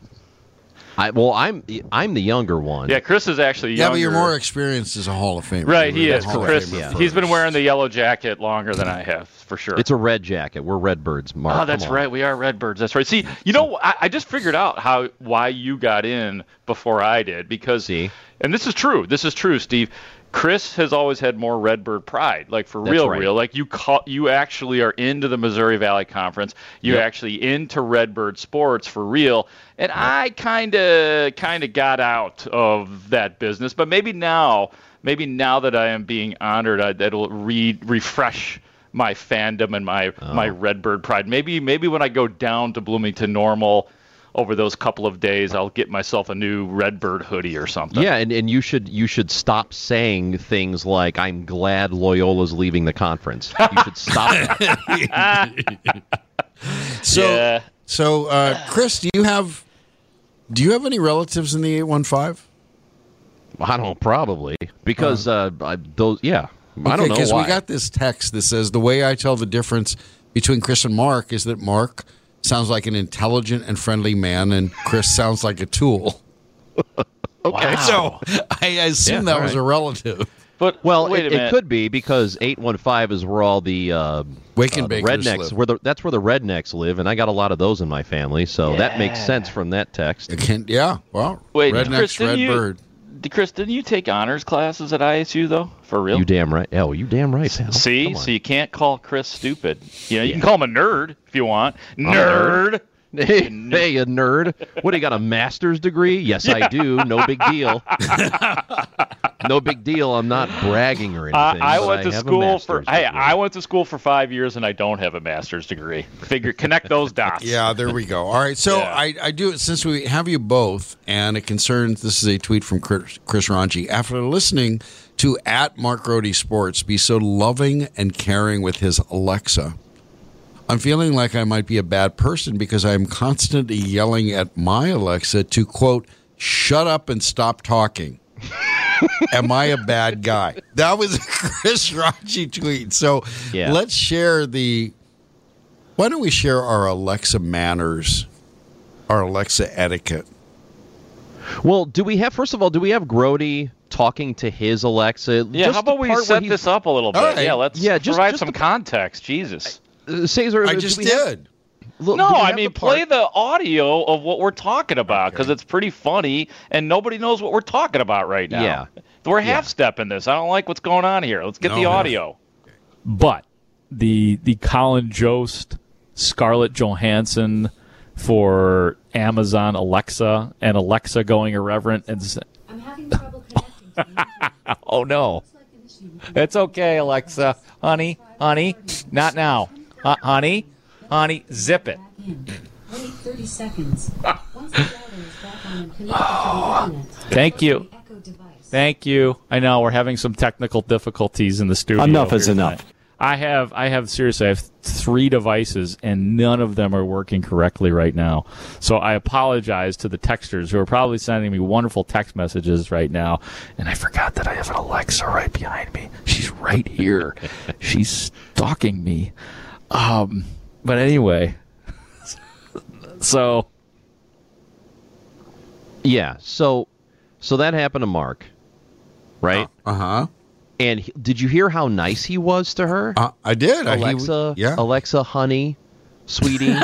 Speaker 9: I well, I'm I'm the younger one.
Speaker 13: Yeah, Chris is actually
Speaker 8: Yeah,
Speaker 13: younger.
Speaker 8: but you're more experienced as a Hall of Famer.
Speaker 13: Right,
Speaker 8: You
Speaker 13: he
Speaker 8: were
Speaker 13: is.
Speaker 8: a Hall of
Speaker 13: Chris,
Speaker 8: Famer
Speaker 9: yeah.
Speaker 8: first.
Speaker 13: he's been wearing the yellow jacket longer than I have, for sure.
Speaker 9: It's a red jacket. We're Redbirds, Mark.
Speaker 13: Oh, that's
Speaker 9: Come on.
Speaker 13: right. We are Redbirds. That's right. See, you know, I, I just figured out how why you got in before I did because,
Speaker 9: See?
Speaker 13: and this is true. This is true, Steve. Chris has always had more Redbird pride, like for
Speaker 9: That's
Speaker 13: real,
Speaker 9: right.
Speaker 13: real. Like you, call, you actually are into the Missouri Valley Conference. You're
Speaker 9: Yep.
Speaker 13: actually into Redbird sports for real. And I kind of, kind of got out of that business. But maybe now, maybe now that I am being honored, I, that'll re- refresh my fandom and my
Speaker 9: Oh.
Speaker 13: my Redbird pride. Maybe, maybe when I go down to Bloomington Normal over those couple of days, I'll get myself a new Redbird hoodie or something.
Speaker 9: Yeah, and, and you should you should stop saying things like, I'm glad Loyola's leaving the conference. You should stop that.
Speaker 8: so,
Speaker 13: Yeah.
Speaker 8: so uh, Chris, do you have do you have any relatives in the eight one five?
Speaker 9: I don't know, probably. Because, uh, I, those, yeah. I don't know
Speaker 8: because
Speaker 9: why.
Speaker 8: we got this text that says, the way I tell the difference between Chris and Mark is that Mark sounds like an intelligent and friendly man, and Chris sounds like a tool.
Speaker 9: Okay.
Speaker 8: So I assume
Speaker 9: Yeah,
Speaker 8: that was
Speaker 9: right.
Speaker 8: a relative.
Speaker 13: But
Speaker 9: Well,
Speaker 13: wait
Speaker 9: it,
Speaker 13: a
Speaker 9: it
Speaker 13: minute.
Speaker 9: could be because eight one five is where all the, uh,
Speaker 8: Waken
Speaker 9: uh, the
Speaker 8: bakers
Speaker 9: rednecks,
Speaker 8: live.
Speaker 9: where the, that's where the rednecks live, and I got a lot of those in my family, so that makes
Speaker 13: Yeah.
Speaker 9: sense from that text.
Speaker 8: It can, yeah, well,
Speaker 13: Wait,
Speaker 8: rednecks,
Speaker 13: Chris, didn't you-
Speaker 8: Redbird.
Speaker 13: D- Chris, didn't you take honors classes at I S U, though? For real?
Speaker 9: You damn right. Oh, you damn right, pal.
Speaker 13: See?
Speaker 9: Come on.
Speaker 13: So you can't call Chris stupid. You know, you
Speaker 9: Yeah.
Speaker 13: can call him a nerd if you want.
Speaker 9: I'm a
Speaker 13: Nerd!
Speaker 9: Hey, hey, a nerd. What, do you got a master's degree? Yes, I do. No big deal. No big deal. I'm not bragging or anything.
Speaker 13: I, I
Speaker 9: but
Speaker 13: went to
Speaker 9: have a
Speaker 13: school for
Speaker 9: master's
Speaker 13: hey,
Speaker 9: degree.
Speaker 13: I went to school for five years and I don't have a master's degree. Figure connect those dots.
Speaker 8: Yeah, there we go. All right, so
Speaker 13: Yeah.
Speaker 8: I, I do since we have you both, and it concerns. This is a tweet from Chris, Chris Ranji. After listening to at Mark Grody Sports be so loving and caring with his Alexa, I'm feeling like I might be a bad person because I'm constantly yelling at my Alexa to quote, "Shut up and stop talking." Am I a bad guy? That was a Chris Ranji tweet. So
Speaker 9: Yeah.
Speaker 8: let's share the. Why don't we share our Alexa manners, our Alexa etiquette?
Speaker 9: Well, do we have, first of all, do we have Grody talking to his Alexa?
Speaker 13: Yeah,
Speaker 9: Just
Speaker 13: how about
Speaker 9: the
Speaker 13: we
Speaker 9: part where
Speaker 13: set
Speaker 9: he's-
Speaker 13: this up a little bit?
Speaker 8: All right.
Speaker 13: Yeah, let's
Speaker 9: Yeah, just-
Speaker 13: provide
Speaker 9: just
Speaker 13: some
Speaker 9: the-
Speaker 13: context. Jesus.
Speaker 9: Uh, Cesar,
Speaker 8: I
Speaker 9: do
Speaker 8: just
Speaker 9: we have-
Speaker 8: did.
Speaker 9: Look,
Speaker 13: No,
Speaker 9: do we
Speaker 13: I
Speaker 9: have
Speaker 13: mean,
Speaker 9: the part-
Speaker 13: play the audio of what we're talking about because it's pretty funny and nobody knows what we're talking about right now.
Speaker 9: Yeah.
Speaker 13: We're half stepping this. I don't like what's going on here. Let's get
Speaker 8: No,
Speaker 13: the
Speaker 8: no.
Speaker 13: audio.
Speaker 12: But the the Colin Jost, Scarlett Johansson for Amazon Alexa, and Alexa going irreverent and s-
Speaker 14: I'm having trouble connecting to you.
Speaker 12: oh no, it's okay, Alexa, honey, honey, not now, uh, honey, honey, zip it.
Speaker 14: Back in. Wait thirty seconds. Once the router is back on and connected to the internet.
Speaker 12: Thank you.
Speaker 14: the Echo device.
Speaker 12: Thank you. I know we're having some technical difficulties in the studio.
Speaker 2: Enough is
Speaker 12: here
Speaker 2: enough.
Speaker 12: tonight. I have, I have seriously, I have three devices, and none of them are working correctly right now. So I apologize to the texters who are probably sending me wonderful text messages right now. And I forgot that I have an Alexa right behind me. She's right here. She's stalking me. Um, but anyway, so
Speaker 9: Yeah, so so that happened to Mark, right?
Speaker 8: Uh huh.
Speaker 9: And he, did you hear how nice he was to her?
Speaker 8: Uh, I did. I- he-
Speaker 9: Alexa,
Speaker 8: yeah.
Speaker 9: Alexa, honey, sweetie. Do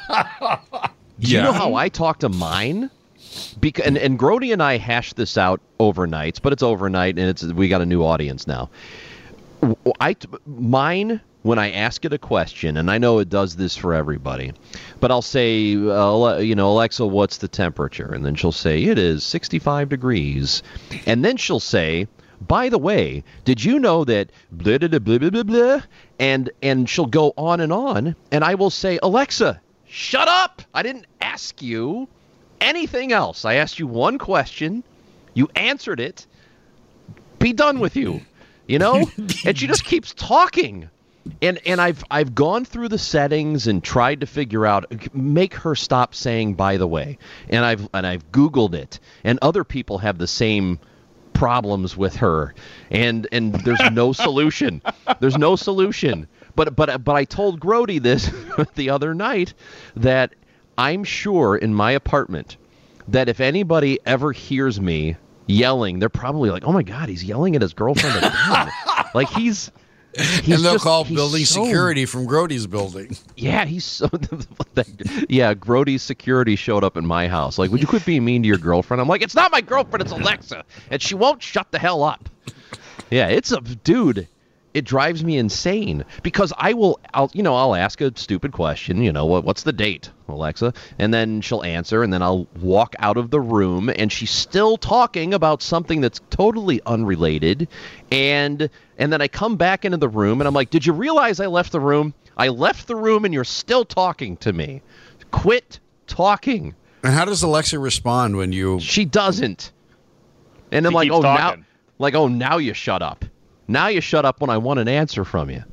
Speaker 9: you
Speaker 8: Yeah.
Speaker 9: know how I talk to mine? Because and, and Grody and I hashed this out overnight, but it's overnight and it's we got a new audience now. W- I mine when I ask it a question, and I know it does this for everybody, but I'll say, uh, you know, Alexa, what's the temperature? And then she'll say it is sixty-five degrees, and then she'll say, by the way, did you know that blah, blah, blah, blah, blah, blah, blah, and and she'll go on and on, and I will say, Alexa, shut up! I didn't ask you anything else. I asked you one question. You answered it. Be done with you. You know? And she just keeps talking. And and I've I've gone through the settings and tried to figure out make her stop saying by the way. And I've and I've Googled it. And other people have the same problems with her. And and there's no solution. There's no solution. But but but I told Grody this the other night that I'm sure in my apartment that if anybody ever hears me yelling, they're probably like, "Oh my God, he's yelling at his girlfriend again!" Like he's, he's
Speaker 8: and they'll
Speaker 9: just-
Speaker 8: call
Speaker 9: he's
Speaker 8: building
Speaker 9: so-
Speaker 8: security from Grody's building.
Speaker 9: Yeah, he's so. Yeah, Grody's security showed up at my house. Like, would you quit being mean to your girlfriend? I'm like, it's not my girlfriend, it's Alexa, and she won't shut the hell up. Yeah, it's a dude. It drives me insane because I will, I'll, you know, I'll ask a stupid question, you know, what, what's the date, Alexa? And then she'll answer, and then I'll walk out of the room, and she's still talking about something that's totally unrelated. And and then I come back into the room, and I'm like, did you realize I left the room? I left the room, and you're still talking to me. Quit talking.
Speaker 8: And how does Alexa respond when you?
Speaker 9: She doesn't. And I'm
Speaker 13: She
Speaker 9: like,
Speaker 13: keeps
Speaker 9: oh
Speaker 13: talking.
Speaker 9: now, like oh now you shut up. Now you shut up when I want an answer from you.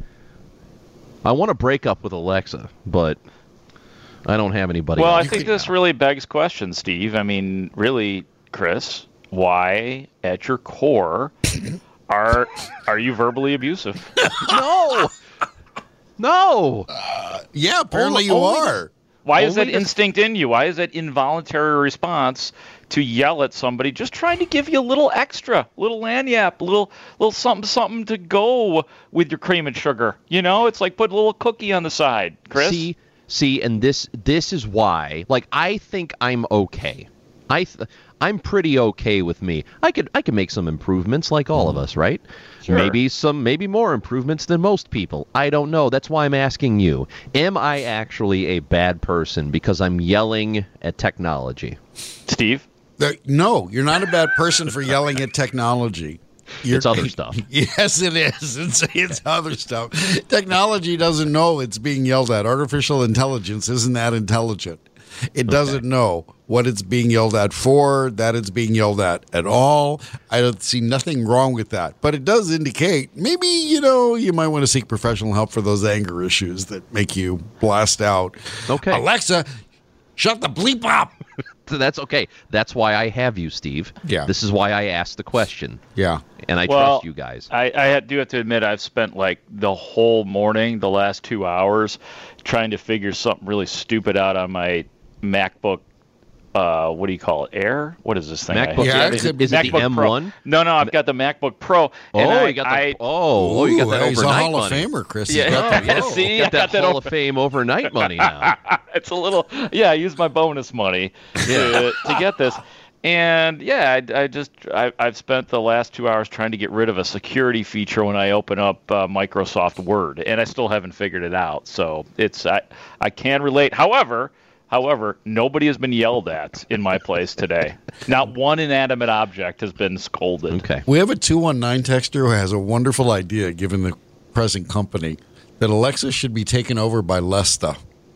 Speaker 9: I want to break up with Alexa, but I don't have anybody.
Speaker 13: Well, I
Speaker 9: else.
Speaker 13: think this really begs questions, Steve. I mean, really, Chris, why at your core are are you verbally abusive?
Speaker 9: No. No.
Speaker 8: Uh, yeah, apparently you
Speaker 13: Only-
Speaker 8: are.
Speaker 13: Why is that
Speaker 9: Only the-
Speaker 13: instinct in you? Why is that involuntary response to yell at somebody just trying to give you a little extra, little lanyap, a little little something something to go with your cream and sugar? You know, it's like put a little cookie on the side, Chris.
Speaker 9: See, see, and this this is why. Like, I think I'm okay. I th- I'm pretty okay with me. I could I could make some improvements, like all of us, right?
Speaker 13: Sure.
Speaker 9: Maybe some, maybe more improvements than most people. I don't know. That's why I'm asking you. Am I actually a bad person because I'm yelling at technology?
Speaker 13: Steve?
Speaker 8: Uh, no, you're not a bad person for yelling at technology. You're,
Speaker 9: It's other stuff.
Speaker 8: Yes, it is. It's, it's other stuff. Technology doesn't know it's being yelled at. Artificial intelligence isn't that intelligent. It doesn't know what it's being yelled at for, that it's being yelled at at all. I don't see nothing wrong with that. But it does indicate maybe, you know, you might want to seek professional help for those anger issues that make you blast out.
Speaker 9: Okay.
Speaker 8: Alexa, shut the bleep up.
Speaker 9: That's okay. That's why I have you, Steve.
Speaker 8: Yeah.
Speaker 9: This is why I asked the question.
Speaker 8: Yeah.
Speaker 9: And I
Speaker 13: well,
Speaker 9: trust you guys.
Speaker 13: I, I had- do have to admit, I've spent like the whole morning, the last two hours, trying to figure something really stupid out on my MacBook. Uh, what do you call it? Air? What is this thing? I
Speaker 9: MacBook.
Speaker 13: have?
Speaker 9: Yeah, is it, is it the
Speaker 13: MacBook
Speaker 9: M
Speaker 13: Pro.
Speaker 9: one?
Speaker 13: No, no, I've got the MacBook Pro.
Speaker 9: Oh,
Speaker 13: and I,
Speaker 9: you got the
Speaker 13: I,
Speaker 9: oh, oh, you got that
Speaker 8: Ooh, he's a
Speaker 9: overnight
Speaker 8: Hall of
Speaker 9: money.
Speaker 8: Famer, Chris. He's
Speaker 13: Yeah,
Speaker 8: got the
Speaker 13: yeah,
Speaker 8: Pro.
Speaker 13: see,
Speaker 9: You
Speaker 13: I
Speaker 9: got that
Speaker 13: got that
Speaker 9: Hall
Speaker 13: over-
Speaker 9: of Fame overnight money now.
Speaker 13: It's a little, yeah. I used my bonus money to, to get this, and yeah, I, I just I, I've spent the last two hours trying to get rid of a security feature when I open up uh, Microsoft Word, and I still haven't figured it out. So it's I I can relate. However. However, nobody has been yelled at in my place today. Not one inanimate object has been scolded.
Speaker 9: Okay.
Speaker 8: We have a two one nine texter who has a wonderful idea, given the present company, that Alexa should be taken over by Lesta.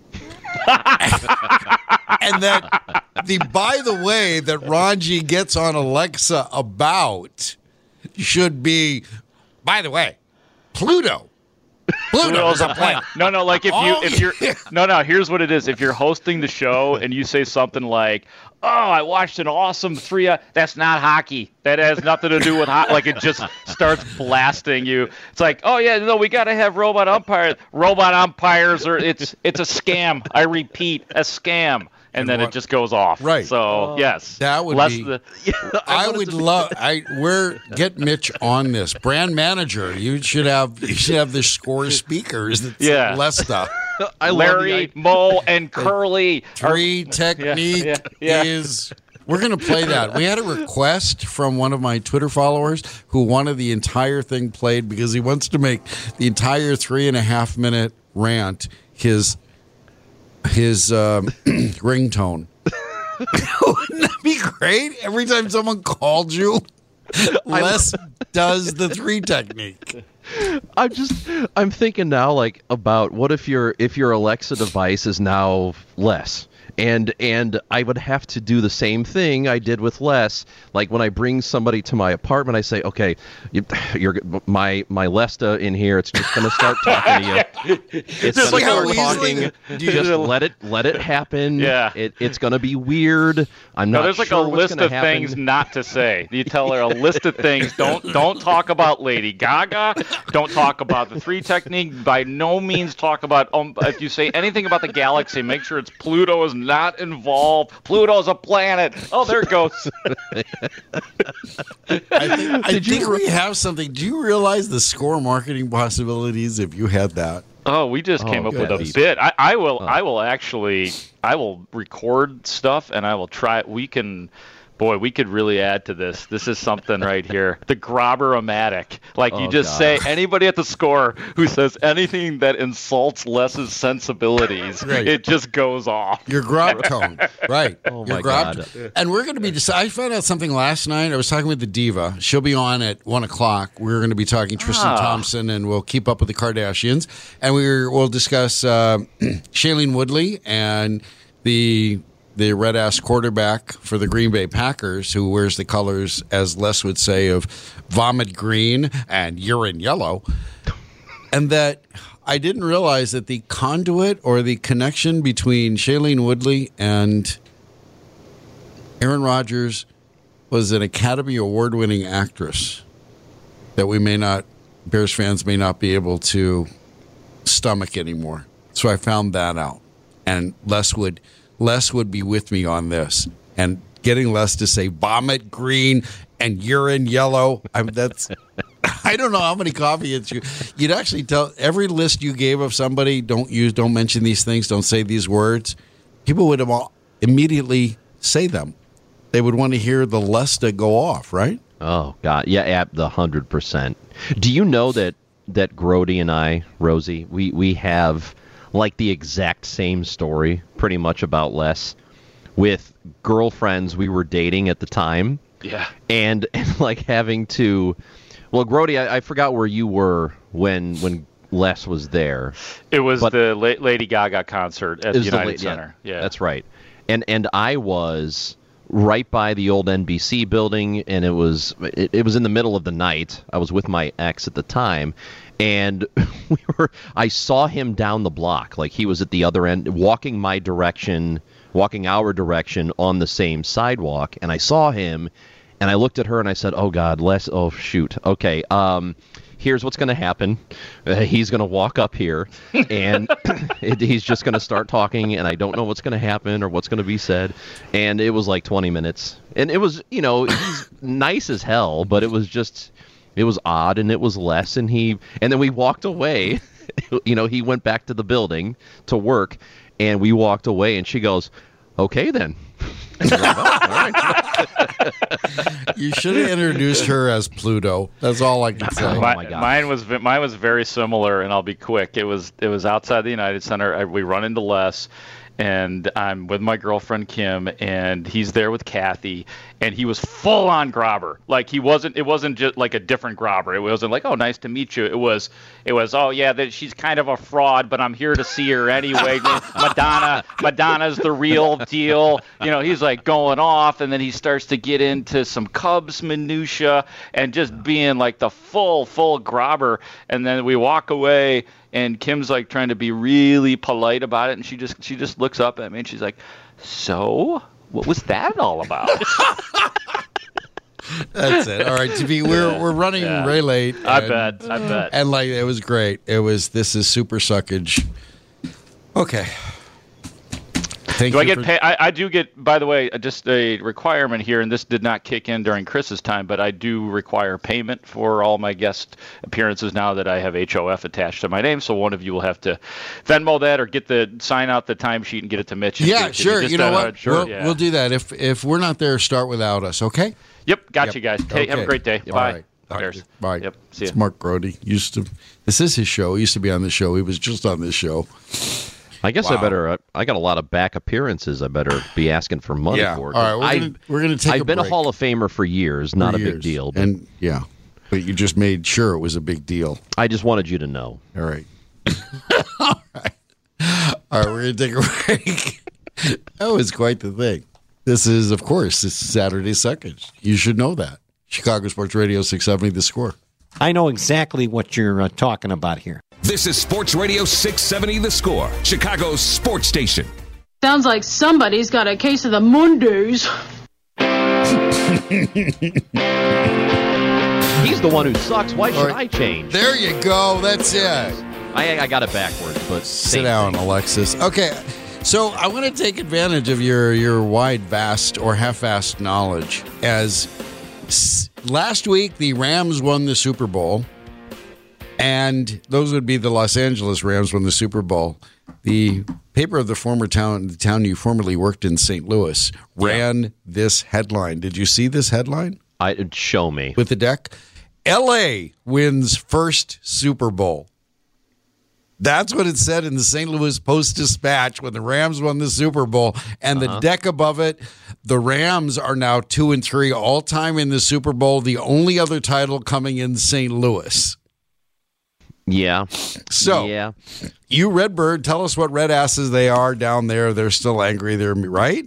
Speaker 8: And that the by the way that Ranji gets on Alexa about should be, by the way, Pluto. Pluto's a planet.
Speaker 13: No, no, like if you
Speaker 8: Oh,
Speaker 13: if you're
Speaker 8: yeah.
Speaker 13: no, no, here's what it is. If you're hosting the show and you say something like, "Oh, I watched an awesome three," uh, that's not hockey. That has nothing to do with hockey. Like it just starts blasting you. It's like, "Oh yeah, no, we got to have robot umpires. Robot umpires are it's it's a scam. I repeat, a scam." And then it just goes off.
Speaker 8: Right.
Speaker 13: So yes,
Speaker 8: That would
Speaker 13: less
Speaker 8: be.
Speaker 13: the,
Speaker 8: I would love. I we're get Mitch on this brand manager. You should have. You should have the score speakers. That say
Speaker 13: Yeah.
Speaker 8: Lesta.
Speaker 9: I
Speaker 13: Larry,
Speaker 9: love the,
Speaker 13: Mo, and Curly.
Speaker 8: Three technique
Speaker 13: yeah, yeah.
Speaker 8: is. We're going to play that. We had a request from one of my Twitter followers who wanted the entire thing played because he wants to make the entire three and a half minute rant his his um, ringtone. Wouldn't that be great? Every time someone called you, Les does the three technique.
Speaker 9: I'm just I'm thinking now like about what if your if your Alexa device is now less. And and I would have to do the same thing I did with Les. Like when I bring somebody to my apartment, I say, "Okay, you, you're my my Lesta in here. It's just going to start talking to you. It's
Speaker 13: Just
Speaker 9: going to
Speaker 13: like
Speaker 9: start
Speaker 13: how
Speaker 9: talking.
Speaker 13: easily-
Speaker 9: Just let it let it happen.
Speaker 13: Yeah.
Speaker 9: It, it's going to be weird. I'm
Speaker 13: No,
Speaker 9: not
Speaker 13: there's like
Speaker 9: sure
Speaker 13: a
Speaker 9: what's
Speaker 13: list
Speaker 9: gonna
Speaker 13: of
Speaker 9: happen.
Speaker 13: things not to say. You tell her a list of things. Don't don't talk about Lady Gaga. Don't talk about the three technique. By no means talk about. Um, if you say anything about the galaxy, make sure it's Pluto is not involved. Pluto's a planet. Oh, there it goes.
Speaker 8: I think, I think we have something. Do you realize the score marketing possibilities if you had that?
Speaker 13: Oh, we just
Speaker 9: Oh,
Speaker 13: came up with a
Speaker 9: goodness.
Speaker 13: bit. I, I will. I will actually. I will record stuff and I will try it. We can. Boy, we could really add to this. This is something right here. The Grobber-o-matic. Like, you
Speaker 9: Oh,
Speaker 13: just
Speaker 9: God.
Speaker 13: say, anybody at the score who says anything that insults Les's sensibilities,
Speaker 8: Right.
Speaker 13: it just goes off.
Speaker 8: Your grub tone, right?
Speaker 9: Oh,
Speaker 8: Your
Speaker 9: my
Speaker 8: grub
Speaker 9: God.
Speaker 8: tone. And we're going to be. I found out something last night. I was talking with the diva. She'll be on at one o'clock. We're going to be talking Tristan
Speaker 13: Ah.
Speaker 8: Thompson, and we'll keep up with the Kardashians, and we're we'll discuss uh, Shailene Woodley and the the red ass quarterback for the Green Bay Packers, who wears the colors, as Les would say, of vomit green and urine yellow, and that I didn't realize that the conduit or the connection between Shailene Woodley and Aaron Rodgers was an Academy Award-winning actress that we may not, Bears fans may not be able to stomach anymore. So I found that out. And Les would, Les would be with me on this. And getting Les to say vomit green and urine yellow, I mean, that's... I don't know how many coffee it's you. You'd actually tell every list you gave of somebody, don't use, don't mention these things, don't say these words. People would all immediately say them. They would want to hear the Lesta go off, right?
Speaker 9: Oh, God. Yeah, at the one hundred percent. Do you know that, that Grody and I, Rosie, we, we have like the exact same story pretty much about Les with girlfriends we were dating at the time.
Speaker 13: Yeah.
Speaker 9: And, and like having to... Well, Grody, I, I forgot where you were when when Les was there.
Speaker 13: It was the La- Lady Gaga concert at the United
Speaker 9: the,
Speaker 13: Center. Yeah,
Speaker 9: yeah, that's right. And and I was right by the old N B C building, and it was it, it was in the middle of the night. I was with my ex at the time, and we were. I saw him down the block, like he was at the other end, walking my direction, walking our direction on the same sidewalk, and I saw him. And I looked at her and I said, oh, God, Les, oh, shoot. Okay, um, here's what's going to happen. Uh, he's going to walk up here, and it, he's just going to start talking, and I don't know what's going to happen or what's going to be said. And it was like twenty minutes. And it was, you know, he's nice as hell, but it was just, it was odd, and it was Les. And he, and then we walked away. You know, he went back to the building to work, and we walked away, and she goes, okay, then. Like, oh, all right.
Speaker 8: You should have introduced her as Pluto. That's all I can say.
Speaker 13: Oh my God. Mine was mine was very similar, and I'll be quick. It was it was outside the United Center. I, we run into Les, and I'm with my girlfriend Kim, and he's there with Kathy, and he was full on grobber. Like he wasn't. It wasn't just like a different grobber. It wasn't like, oh, nice to meet you. It was. It was. Oh yeah, that she's kind of a fraud, but I'm here to see her anyway. Madonna. Madonna's the real deal. You know, he's like going off, and then he starts to get into some Cubs minutia and just being like the full full grobber. And then we walk away. And Kim's like trying to be really polite about it, and she just she just looks up at me and she's like, "So, what was that all about?"
Speaker 8: That's it. All right, to be we're we're running
Speaker 13: Yeah.
Speaker 8: way late.
Speaker 13: I
Speaker 8: and-
Speaker 13: bet. I bet.
Speaker 8: And like it was great. It was this is super suckage. Okay. Thank
Speaker 13: do
Speaker 8: you
Speaker 13: I get
Speaker 8: for-
Speaker 13: paid? I, I do get, by the way, just a requirement here, and this did not kick in during Chris's time, but I do require payment for all my guest appearances now that I have H O F attached to my name. So one of you will have to Venmo that or get the sign out the timesheet and get it to Mitch. and
Speaker 8: Yeah,
Speaker 13: give it to
Speaker 8: sure.
Speaker 13: Just
Speaker 8: You know
Speaker 13: that,
Speaker 8: what?
Speaker 13: uh, sure,
Speaker 8: we'll,
Speaker 13: yeah.
Speaker 8: we'll do that. If if we're not there, start without us. Okay.
Speaker 13: Yep. Got
Speaker 8: Yep.
Speaker 13: you guys. Hey, have a
Speaker 8: Okay.
Speaker 13: great day.
Speaker 8: All
Speaker 13: Bye.
Speaker 8: right. All right.
Speaker 13: Bears.
Speaker 8: Bye.
Speaker 13: Yep. See ya.
Speaker 8: It's Mark Grody. Used to. This is his show. He used to be on this show. He was just on this show.
Speaker 9: I guess I
Speaker 8: Wow.
Speaker 9: better. Uh, I got a lot of back appearances. I better be asking for money
Speaker 8: Yeah.
Speaker 9: for.
Speaker 8: All right, we're
Speaker 9: I've-
Speaker 8: gonna- we're gonna take
Speaker 9: I've
Speaker 8: a
Speaker 9: been
Speaker 8: break.
Speaker 9: a Hall of Famer for years. Not
Speaker 8: For
Speaker 9: a big
Speaker 8: years.
Speaker 9: deal. But
Speaker 8: And yeah, but you just made sure it was a big deal.
Speaker 9: I just wanted you to know.
Speaker 8: All right. All right. All right. We're gonna take a break. That was quite the thing. This is, of course, this is Saturday Suckage. You should know that. Chicago Sports Radio six seventy The Score.
Speaker 15: I know exactly what you're uh, talking about here.
Speaker 11: This is Sports Radio six seventy The Score, Chicago's sports station.
Speaker 16: Sounds like somebody's got a case of the Mondays.
Speaker 9: He's the one who sucks. Why should
Speaker 8: All right.
Speaker 9: I change?
Speaker 8: There you go. That's it.
Speaker 9: I, I got it backwards, but
Speaker 8: Sit
Speaker 9: same
Speaker 8: down,
Speaker 9: thing.
Speaker 8: Alexis. Okay, so I want to take advantage of your your wide, vast, or half-assed knowledge. As s- last week, the Rams won the Super Bowl, and those would be the Los Angeles Rams won the Super Bowl. The paper of the former town, the town you formerly worked in, Saint Louis, ran this headline. Did you see this headline?
Speaker 9: I show me
Speaker 8: with the deck. L A wins first Super Bowl. That's what it said in the Saint Louis Post-Dispatch when the Rams won the Super Bowl. And
Speaker 9: Uh-huh.
Speaker 8: the deck above it, the Rams are now two and three all time in the Super Bowl. The only other title coming in Saint Louis.
Speaker 9: Yeah.
Speaker 8: So,
Speaker 9: yeah.
Speaker 8: you Redbird, tell us what red asses they are down there. They're still angry. They're right.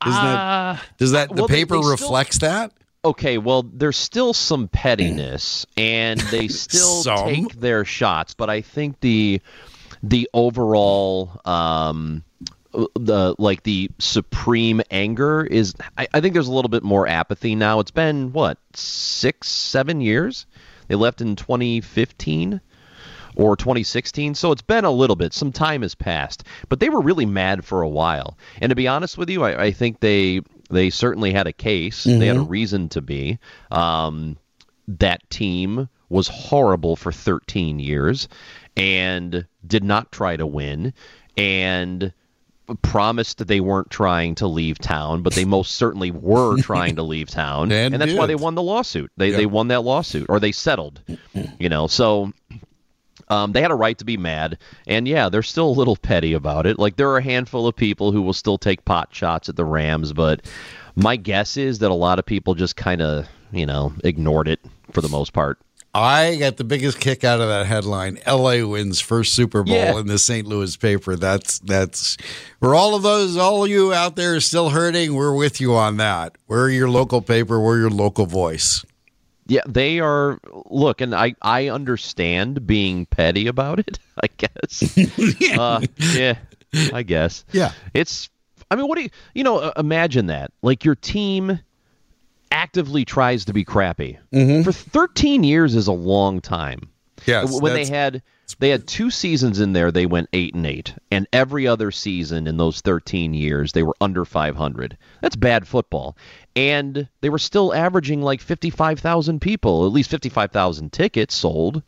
Speaker 8: Isn't
Speaker 9: Uh,
Speaker 8: that, does that, the
Speaker 9: well, they-
Speaker 8: paper
Speaker 9: they still-
Speaker 8: reflects that?
Speaker 9: Okay, well, there's still some pettiness, and they still
Speaker 8: Some?
Speaker 9: take their shots. But I think the the overall, um, the like the supreme anger is. I, I think there's a little bit more apathy now. It's been what six, seven years. They left in twenty fifteen or twenty sixteen, so it's been a little bit. Some time has passed, but they were really mad for a while. And to be honest with you, I, I think they. They certainly had a case. Mm-hmm. They had a reason to be. Um, that team was horrible for thirteen years and did not try to win and promised that they weren't trying to leave town, but they most certainly were trying to leave town. and, and that's did. why they won the lawsuit. They, yeah. they won that lawsuit, or they settled. You know, so... Um, they had a right to be mad, and yeah, they're still a little petty about it. Like, there are a handful of people who will still take pot shots at the Rams, but my guess is that a lot of people just kind of, you know, ignored it for the most part.
Speaker 8: I got the biggest kick out of that headline. L A wins first Super Bowl yeah. in the Saint Louis paper. That's that's for all of those, all of you out there still hurting, we're with you on that. We're your local paper. We're your local voice.
Speaker 9: Yeah, they are. Look, and I, I understand being petty about it, I guess. yeah. Uh, yeah, I guess.
Speaker 8: Yeah.
Speaker 9: It's, I mean, what do you, you know, uh, imagine that. Like, your team actively tries to be crappy.
Speaker 8: Mm-hmm.
Speaker 9: For thirteen years is a long time.
Speaker 8: Yes.
Speaker 9: When they had, they had two seasons in there, they went eight and eight. And every other season in those thirteen years, they were under five hundred. That's bad football. And they were still averaging like fifty-five thousand people, at least fifty-five thousand tickets sold.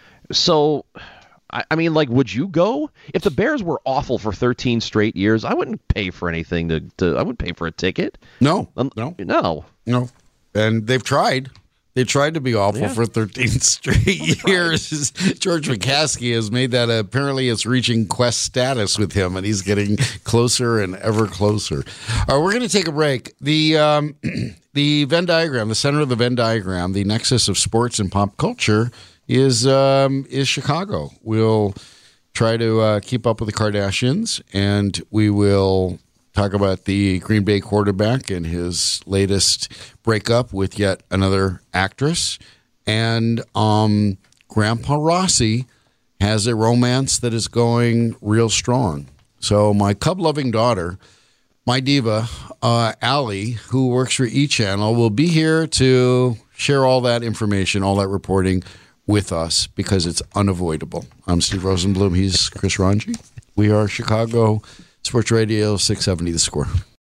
Speaker 9: So, I, I mean, like, would you go? If the Bears were awful for thirteen straight years, I wouldn't pay for anything to, to I wouldn't pay for a ticket.
Speaker 8: No,
Speaker 9: um,
Speaker 8: no,
Speaker 9: no,
Speaker 8: no. And they've tried. They tried to be awful yeah. for thirteen straight years. George McCaskey has made that, uh, apparently it's reaching Quest status with him, and he's getting closer and ever closer. All right, we're going to take a break. The um, the Venn diagram, the center of the Venn diagram, the nexus of sports and pop culture is um, is Chicago. We'll try to uh, keep up with the Kardashians, and we will talk about the Green Bay quarterback and his latest breakup with yet another actress. And um, Grandpa Rossi has a romance that is going real strong. So my cub-loving daughter, my diva, uh, Allie, who works for E! Channel, will be here to share all that information, all that reporting with us because it's unavoidable. I'm Steve Rosenblum. He's Chris Ranji. We are Chicago Sports Radio six seventy The Score.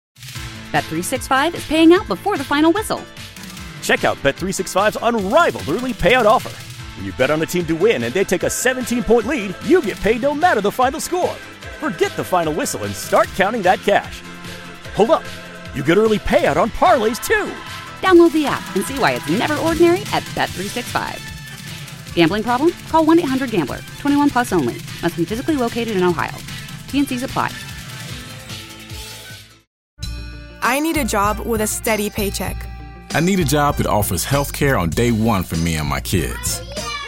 Speaker 1: Bet three sixty-five is paying out before the final whistle.
Speaker 2: Check out Bet three sixty-five's unrivaled early payout offer. When you bet on a team to win and they take a seventeen-point lead, you get paid no matter the final score. Forget the final whistle and start counting that cash. Hold up. You get early payout on parlays, too.
Speaker 1: Download the app and see why it's never ordinary at Bet three sixty-five. Gambling problem? Call one eight hundred gambler. twenty-one plus only. Must be physically located in Ohio. T and C's apply.
Speaker 3: I need a job with a steady paycheck.
Speaker 4: I need a job that offers health care on day one for me and my kids.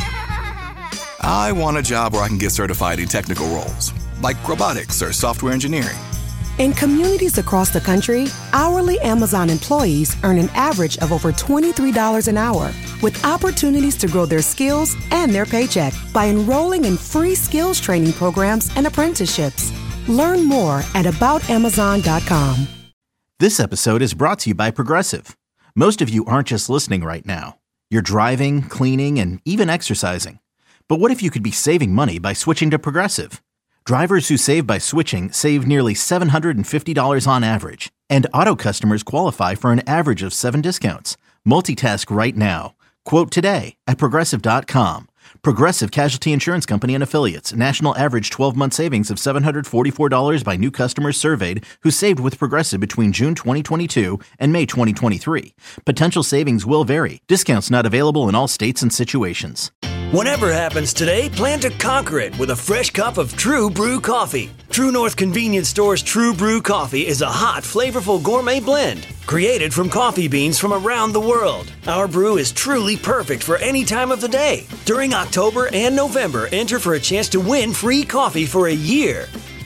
Speaker 5: I want a job where I can get certified in technical roles, like robotics or software engineering.
Speaker 6: In communities across the country, hourly Amazon employees earn an average of over twenty-three dollars an hour, with opportunities to grow their skills and their paycheck by enrolling in free skills training programs and apprenticeships. Learn more at about amazon dot com.
Speaker 7: This episode is brought to you by Progressive. Most of you aren't just listening right now. You're driving, cleaning, and even exercising. But what if you could be saving money by switching to Progressive? Drivers who save by switching save nearly seven hundred fifty dollars on average, and auto customers qualify for an average of seven discounts. Multitask right now. Quote today at Progressive dot com. Progressive Casualty Insurance Company and Affiliates. National average twelve-month savings of seven hundred forty-four dollars by new customers surveyed who saved with Progressive between June twenty twenty-two and May twenty twenty-three. Potential savings will vary. Discounts not available in all states and situations.
Speaker 17: Whatever happens today, plan to conquer it with a fresh cup of True Brew coffee. True North Convenience Store's True Brew coffee is a hot, flavorful gourmet blend created from coffee beans from around the world. Our brew is truly perfect for any time of the day. During October and November, enter for a chance to win free coffee for a year.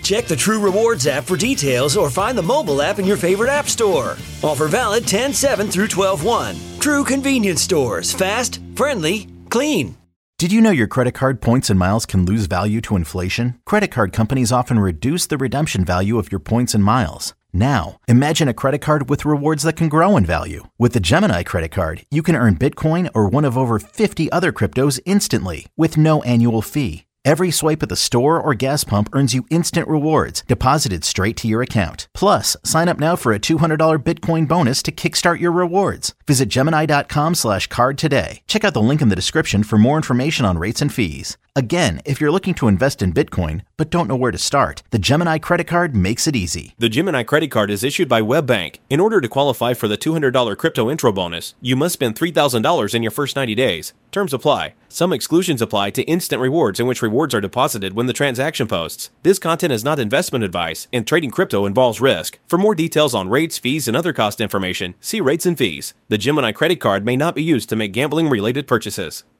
Speaker 17: Check the True Rewards app for details or find the mobile app in your favorite app store. Offer valid ten seven through twelve one. True convenience stores. Fast, friendly, clean.
Speaker 7: Did you know your credit card points and miles can lose value to inflation? Credit card companies often reduce the redemption value of your points and miles. Now, imagine a credit card with rewards that can grow in value. With the Gemini credit card, you can earn Bitcoin or one of over fifty other cryptos instantly with no annual fee. Every swipe at the store or gas pump earns you instant rewards deposited straight to your account. Plus, sign up now for a two hundred dollars Bitcoin bonus to kickstart your rewards. Visit Gemini.com slash card today. Check out the link in the description for more information on rates and fees. Again, if you're looking to invest in Bitcoin but don't know where to start, the Gemini credit card makes it easy.
Speaker 18: The Gemini credit card is issued by WebBank. In order to qualify for the two hundred dollars crypto intro bonus, you must spend three thousand dollars in your first ninety days. Terms apply. Some exclusions apply to instant rewards, in which rewards are deposited when the transaction posts. This content is not investment advice, and trading crypto involves risk. For more details on rates, fees, and other cost information, see rates and fees. The Gemini credit card may not be used to make gambling-related purchases.